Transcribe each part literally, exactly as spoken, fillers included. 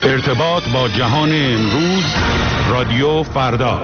ارتباط با جهان امروز، رادیو فردا.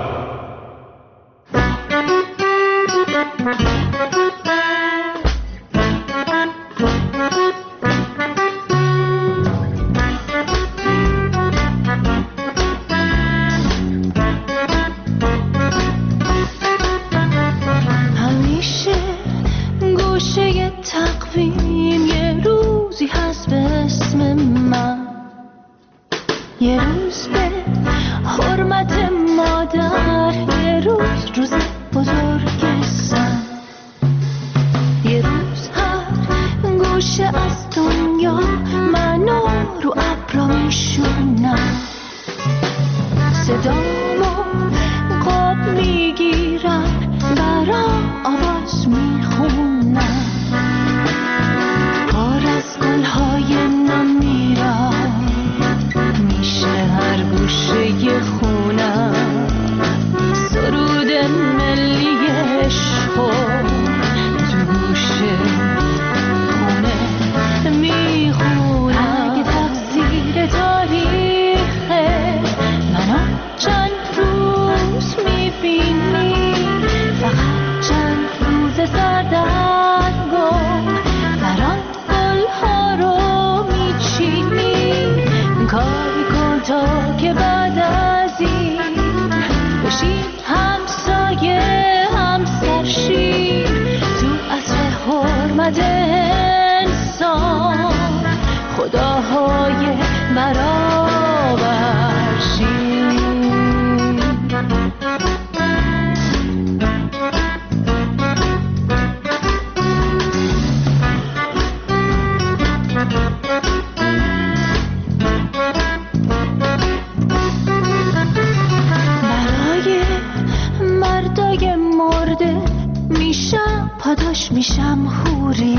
همیشه گوشه تقویم یه روزی هست به اسم من، یه روز به حرمت مادر، یه روز روز بزرگ زن، یه روز هر گوشه از دنیا منو رو ابرا میشونم، صدامو قاب میگیرم، برام آواز میخونم، کار از گلهای نم میرم، میشه هر گوشه خونم، سرود ملی عشقو تو گوشه خونه میخونم. اگه تقصیر تاریخه منو چند روز میبینی، فقط چند روز سردرگم برام گلها رو میچینی، کاری کن تا که بعد از این بشیم همسایه همسرشیم، تو عصر حرمت انسان خداهای برابرشیم. مردای مرده میشم پاداش، میشم حوری،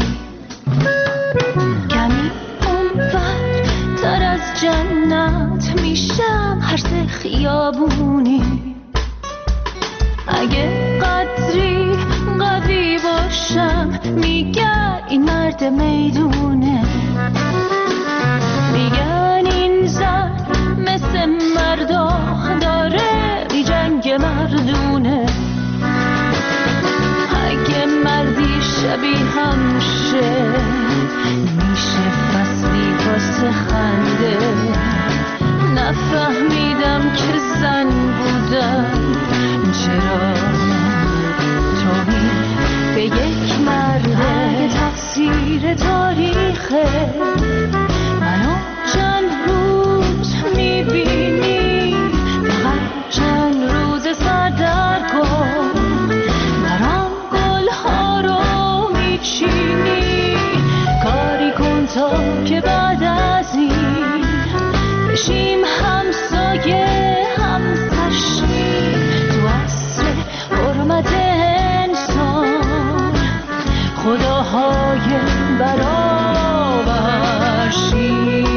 کمی اونور تر از جنت میشم هرس خیابونی، اگه قدری قوی باشم میگن این مرد میدونه، میگن این زن مثل مردا داره بی جنگ مردونه، اگه مردی شبیه همشه میشه فصلی واسه خنده، نفهمیدم که زن بودم چرا توهین به یک مرده. اگه تقصیر تاریخه منو چند روز میبینی، فقط چند روز سردرگم برام گلها رو میچینی، کاری کن تا که بعد از این بشیم همسایه همسرشیم، تو عصر حرمت انسان خداهای برابرشیم.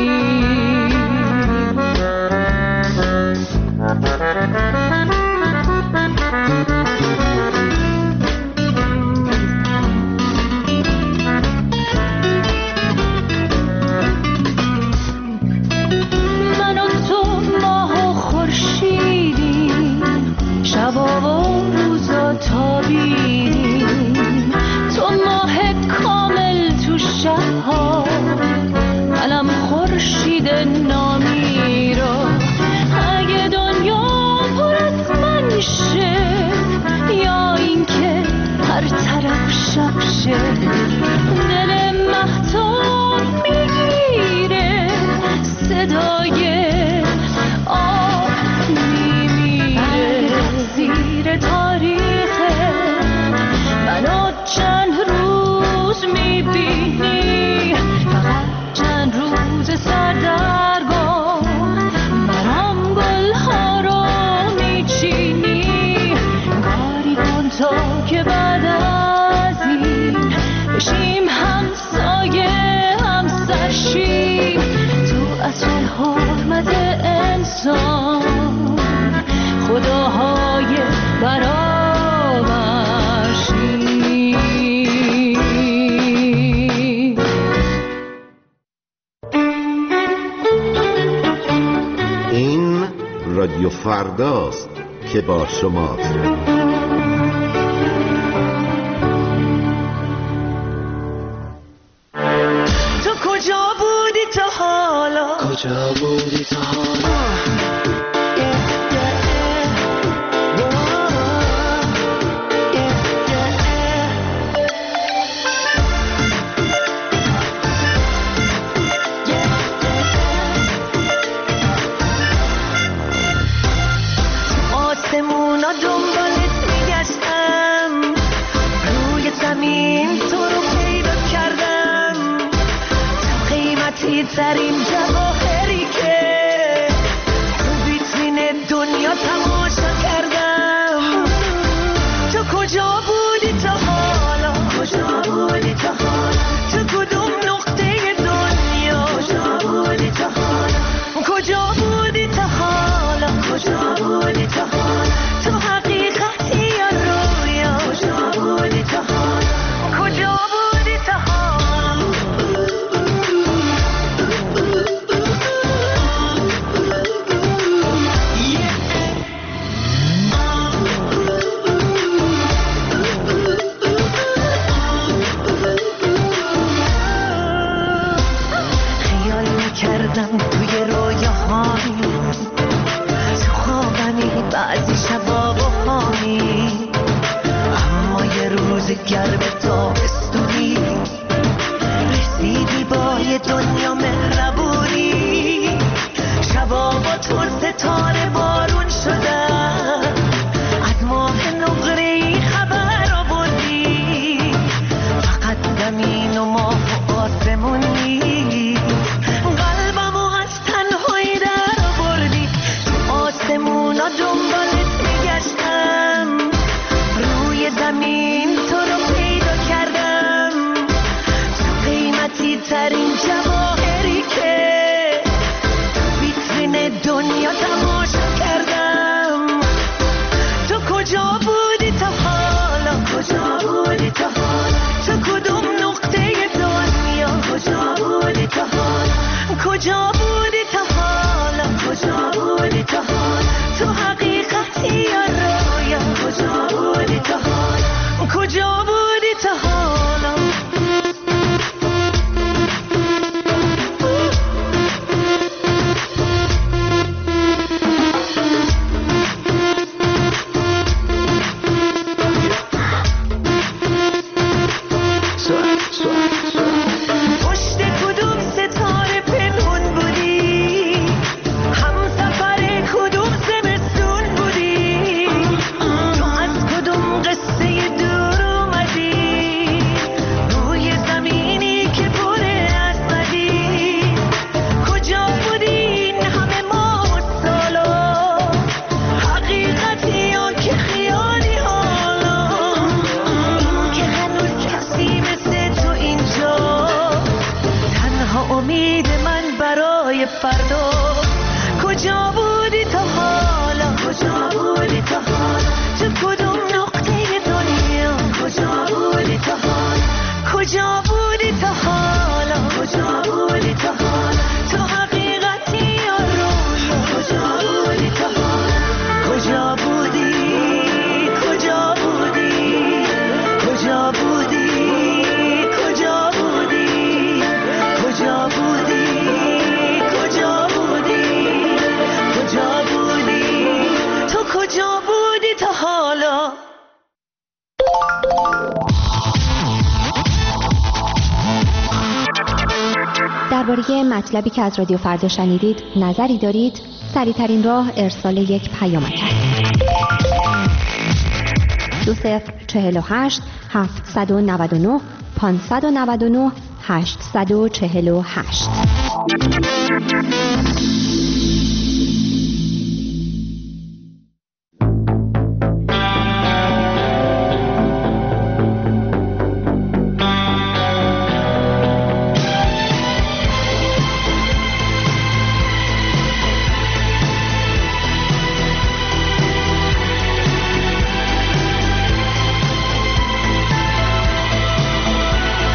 من و تو ماه و خورشیدیم، شبا و روزا تابیدیم، تو ماه کامل تو شبها، منم خورشید نامی را، اگه دنیا پر از من شه یا اینکه هر طرف شب شه، دل مهتاب میگیره صدای آه میمیره. زیر تاریخه منو چند روز میبینی، فقط چند روز سردرگم رادیو فرداست که با شماست. تو کجا بودی تا حالا؟ کجا بودی تا حالا؟ آسمونا دنبالت میگشتم، روی زمین تو رو پیدا کردم، تو قیمتی ترین جواهری که تو ویترین دنیا تماشا کردم. تو کجا بودی تا حالا؟ کجا بودی تا حالا؟ تو کدوم نقطه دنیا؟ کجا بودی تا حالا؟ کجا بودی تا حالا؟ کجا بودی تا حالا؟ تو حقیقتی یا رویا؟ کجا بودی تا حالا؟ کجا بودی تا حالا؟ خیال میکردم توی رویاهایی، تو خوابمی بعضی شبا بهانی، اما یه روز گرم تابستونی رسیدی با یه دنیا مهربونی. شبا با تو ستاره بارون شدن، از ماه نقره‌ای خبر آوردی، فقط زمین و ماه و آسمونی، قلبمو از تنهایی در آوردی. تو آسمونا دنبالت میگشتم، روی زمین تو رو پیدا کردم، تو قیمتی ترین جواهری که تو ویترین دنیا تماشا کردم. تو کجا بودی تا حالا؟ کجا بودی تا حالا؟ تو کدوم نقطه دنیا؟ کجا بودی تا حالا؟ کجا بودی تا حالا؟ کجا بودی تا حالا؟ تو حقیقتی یا رویا؟ کجا بودی تا حالا؟ کجا بودی تا حالا؟ پشت کدوم ستاره پنهون بودی؟ همسفر کدوم زمستون بودی؟ تو از کدوم قصه دور اومدی؟ روی زمینی که پر از بدی. کجا بودی این همه ماه و سالا؟ حقیقتی یا که خیالی حالا؟ این که هنوز کسی مثل تو اینجا، تنها امید من برای فردا. کجا بودی تا حالا؟ کجا بودی تا حالا؟ تو کدوم نقطه دنیا؟ کجا بودی تا حالا؟ کجا بودی تا حالا؟ کجا بودی تا حالا؟ تو حقیقتی یا رویا؟ کجا بودی تا حالا؟ کجا بودی؟ کجا بودی؟ کجا بودی؟ کجا بودی؟ کجا بودی؟ کجا بودی؟ کجا بودی؟ تو کجا بودی تا حالا؟ درباره مطلبی که از رادیو فردا شنیدید نظری دارید؟ سریع‌ترین راه ارسال یک پیامک است. دو صفر چهل و هشت هفتصد و نود و نه پانصد و نود و نه هشتصد و چهل و هشت.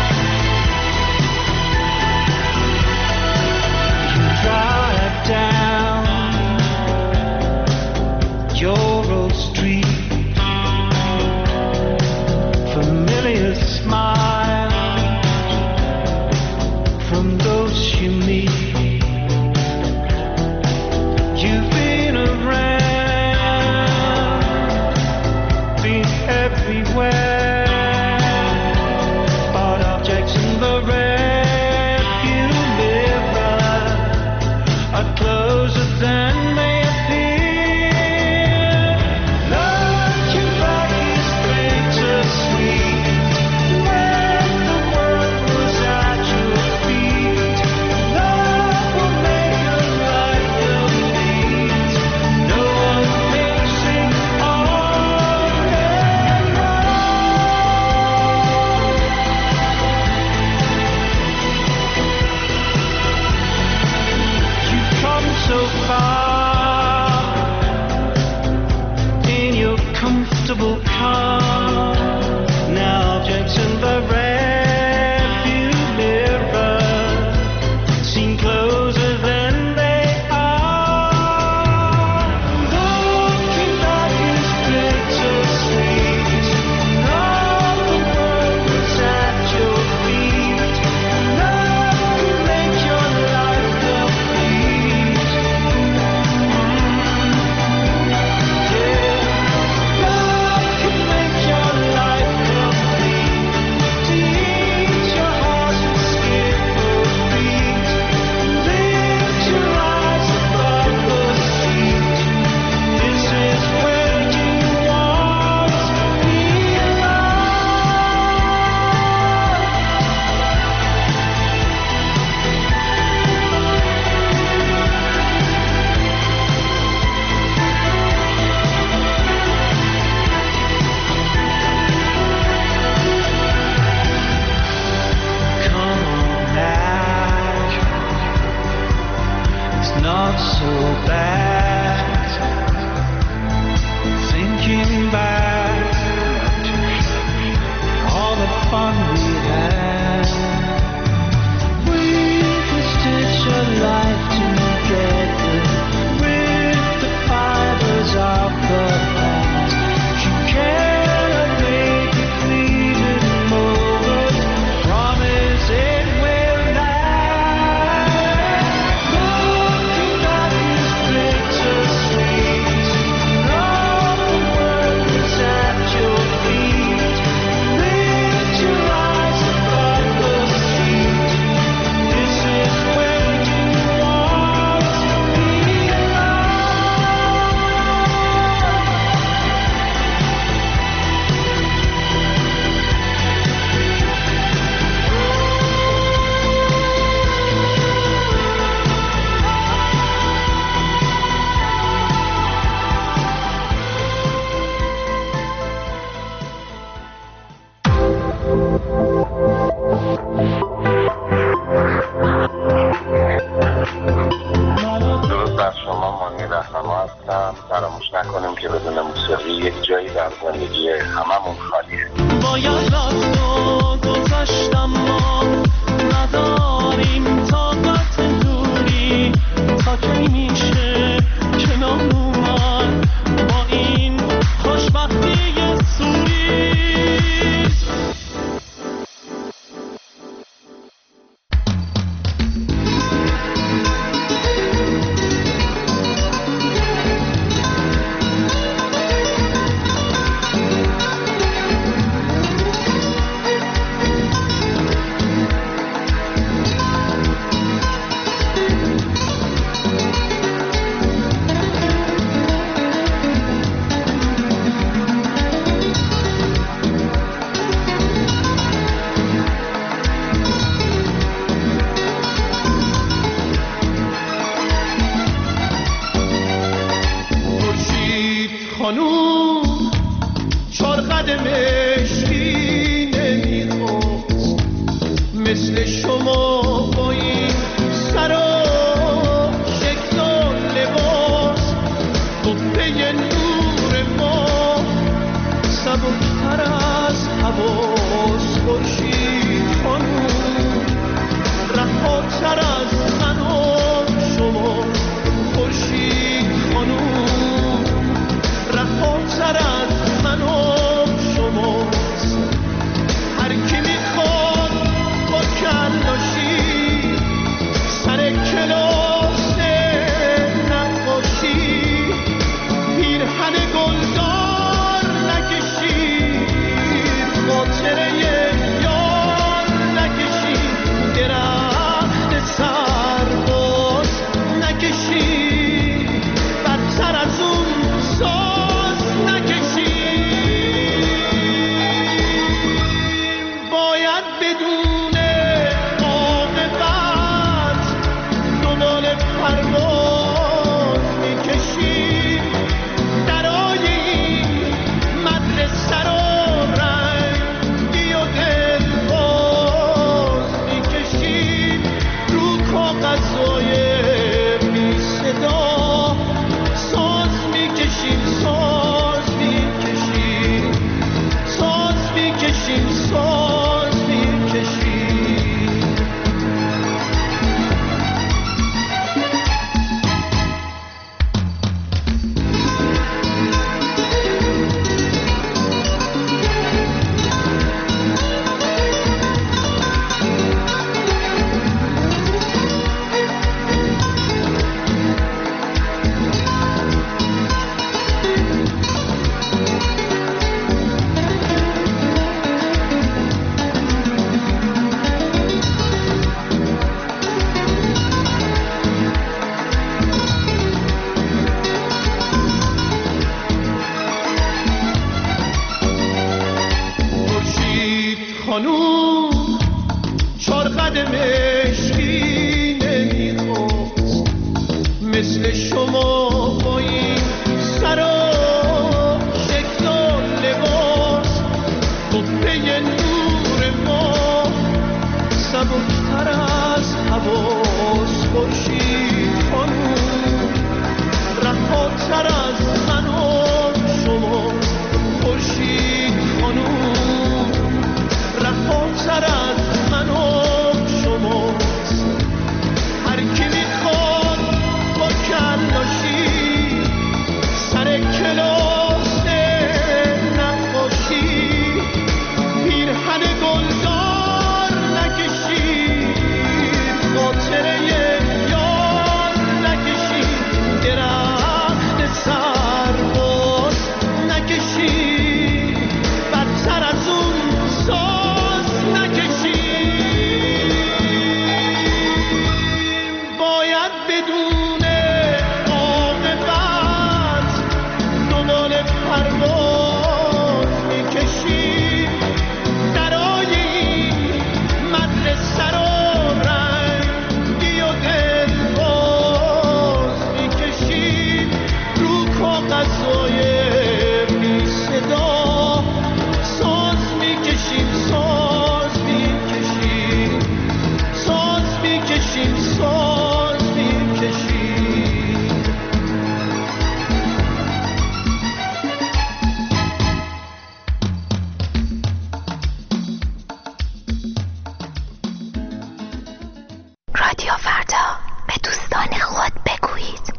down so far in your comfortable car. Now objects in the rearview mirror seem closer than they are. Looking back is bittersweet. All the world is at your feet. Love can make your life complete. Yeah, love can make your life complete. Teach your heart to skip a beat. Lift your eyes above the street. This is where you want to belong. Come on back. It's not so bad. Thinking back to all the fun we had. We could stitch a life together with the fibers of the past. You cannot make it fleeting moment. Promise it will last. Looking back is bittersweet. All the world is at your feet. Lift your eyes above the street. This is where you want to belong. درود بر شما، مانی رهنما هستم. فراموش نکنیم که بدون موسیقی یک جایی در زندگی هممون خالیه. باید رفت و گذشتم، ما نداریم طاقت دوری. تا کی میشه کنار اومد با این خوشبختی سوری؟ خورشید خانوم چار قد مشکی نمیخواست مثل شما با این سر و شکل و لباس. قبه نور ما سبکتر از حواس. خورشید خانوم رهاتر از من و شما. خورشید خانوم رهاتر از من و شماست. هر کی میخواد با کلاشی خانوم چار قد مشکی نمیخواست مثل شما با این سر و شکل و لباس قبه نور ما سبکتر از حواس خورشید خانوم رهاتر از من و شما خورشید خانوم رهاتر از من و شماست هر کی میخواد با کلاشی سر کلاس نقاشی پیرهن گلدار نکشید خاطره یار نکشید درخت سرباز نکشید بدتر از اون ساز نکشید باید بدون عاقبت دنبال پرواز میکشید درای این مدرسه رو رنگی و دلباز میکشید رو کاغذهای بی صدا ساز میکشیم ساز میکشیم ساز میکشیم ساز میکشیم رادیو فردا به دوستان خود بگویید.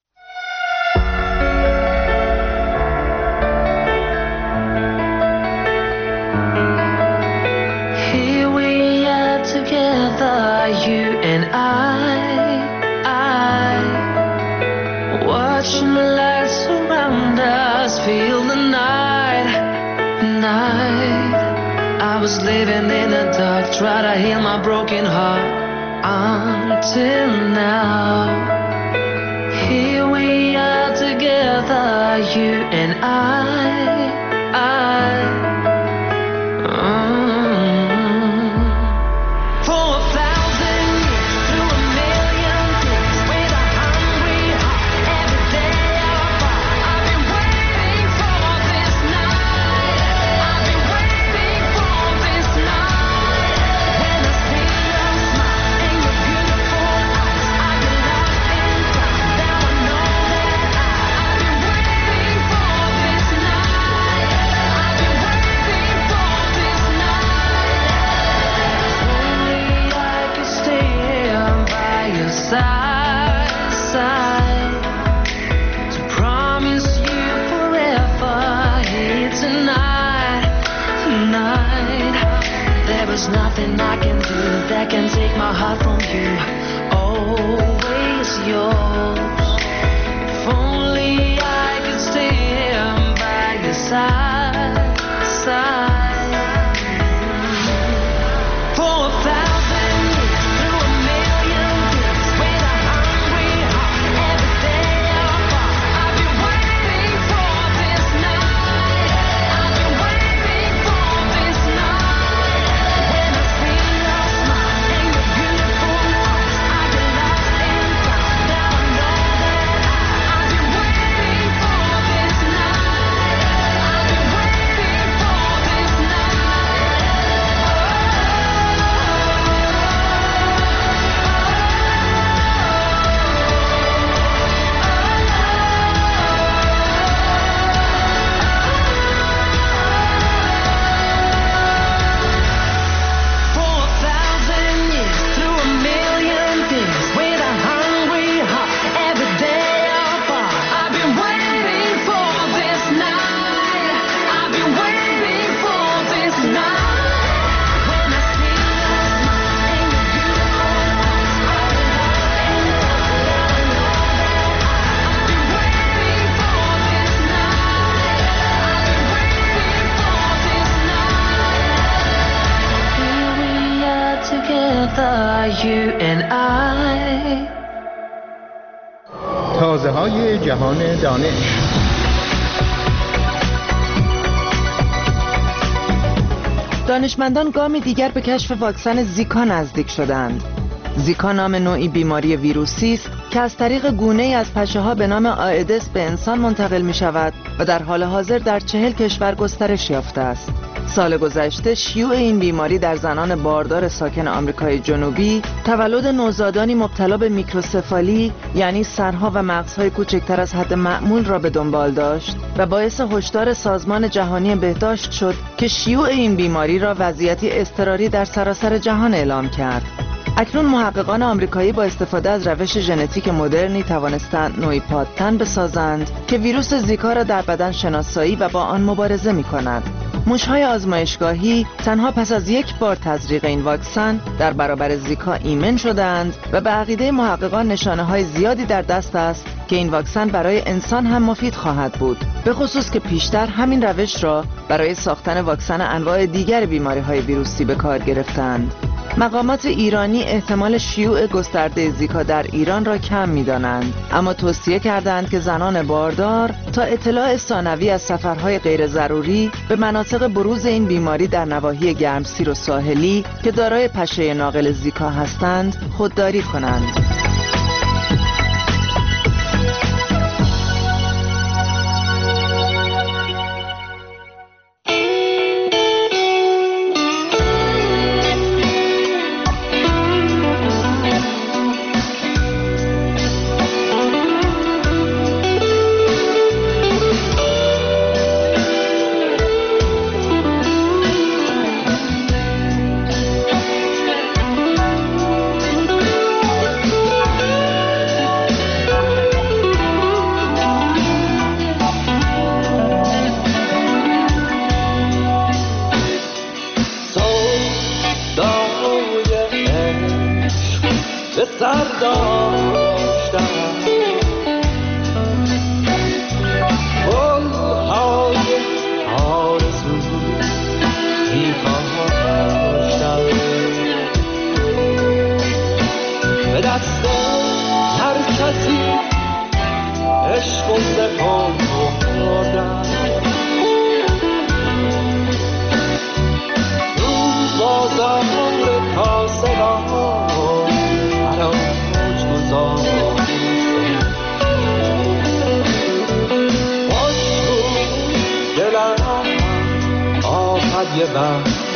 Here we are together, you and I, I watching the lights surround us, feel the night, night. I was living in the dark, try to heal my broken heart until now. Here we are together, you and I, I. Mm. For a thousand years, through a million days, with a hungry heart, every day apart. I've been waiting for this night. I've been waiting for this night. When I see your smile and your beautiful eyes, I get lost in time. Now I know that I, I've been waiting for this night. I've been waiting for this night. Only I could stay here by your side, side. To promise you forever here tonight, tonight. There is nothing I can do that can take my heart from you. Always yours. If only I could stay here by your side, side. For a thousand years, through a million days, with a hungry heart, every day apart. I've been waiting for this night. I've been waiting for this night. When I see your smile and your beautiful eyes, I get lost in time. Now I know that I, I've been waiting for this night. I've been waiting for this night. For a thousand years, through a million days, with a hungry heart, every day apart. I've been waiting for this night. I've been waiting for this night. When I see your smile and your beautiful eyes, I get lost in time. Now I know that I, I've been waiting for this night. I've been waiting for this night. Here we are together, you and I. تازه های جهان دانش. دانشمندان گامی دیگر به کشف واکسن زیکا نزدیک شدند. زیکا نام نوعی بیماری ویروسی است که از طریق گونه‌ای از پشه‌ها به نام آئدس به انسان منتقل می شود و در حال حاضر در چهل کشور گسترش یافته است. سال گذشته شیوع این بیماری در زنان باردار ساکن آمریکای جنوبی تولد نوزادانی مبتلا به میکروسفالی، یعنی سرها و مغزهای کوچکتر از حد معمول را به دنبال داشت و باعث هشدار سازمان جهانی بهداشت شد که شیوع این بیماری را وضعیتی اضطراری در سراسر جهان اعلام کرد. اکنون محققان آمریکایی با استفاده از روش ژنتیک مدرنی توانستند نوعی پادتن بسازند که ویروس زیکا را در بدن شناسایی و با آن مبارزه می‌کند. موش‌های آزمایشگاهی تنها پس از یک بار تزریق این واکسن در برابر زیکا ایمن شدند و به عقیده محققان نشانه‌های زیادی در دست است که این واکسن برای انسان هم مفید خواهد بود، به خصوص که پیشتر همین روش را برای ساختن واکسن انواع دیگر بیماری‌های ویروسی به کار گرفتند. مقامات ایرانی احتمال شیوع گسترده زیکا در ایران را کم می‌دانند، اما توصیه کردند که زنان باردار تا اطلاع ثانوی از سفرهای غیر ضروری به مناطق بروز این بیماری در نواحی گرمسیر و ساحلی که دارای پشه ناقل زیکا هستند خودداری کنند. یه وقت